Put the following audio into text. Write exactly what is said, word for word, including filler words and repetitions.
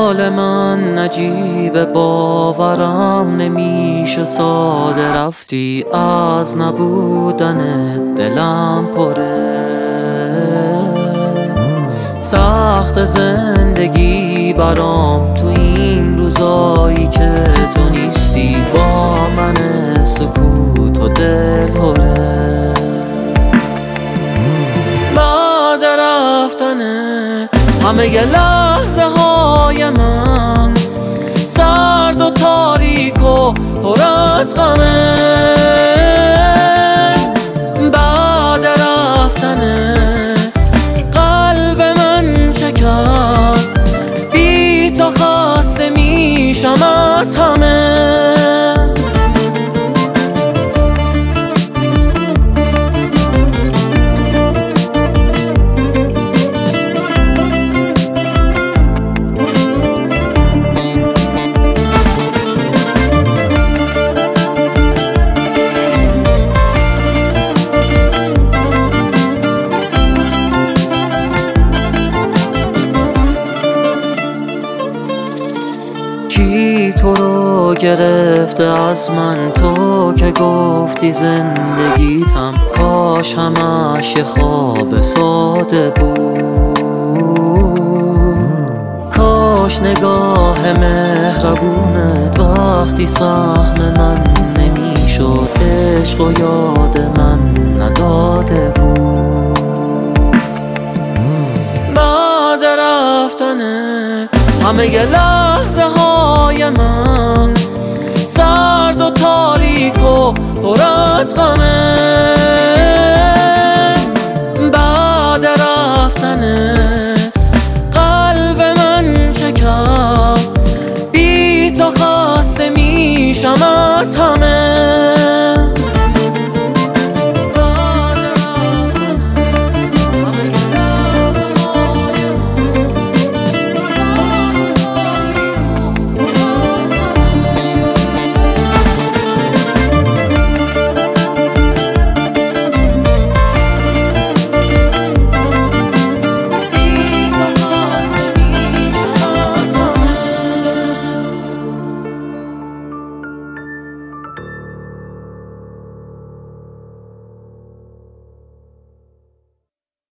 حال من عجیب، باورم نمیشه ساده. رفتی از نبودن دلم پره، سخت زندگی برام تو این روزایی که تو نیستی. با من سکوت و دل پره، بعد رفتنت همه ی لحظه های من سرد و تاریک و پر از غمه. بعد رفتنت قلب من شکست، بی تو خسته میشم از همه. کی تو رو گرفته از من؟ تو که گفتی زندگیتم کاش همش یه خواب ساده بود. کاش نگاه مهربونت وقتی سهم من نمیشد عشق و یاد من نداده بود. بعد رفتنت همه ی لحظه های من سرد و تاریک و پر از غمه. بعد رفتنت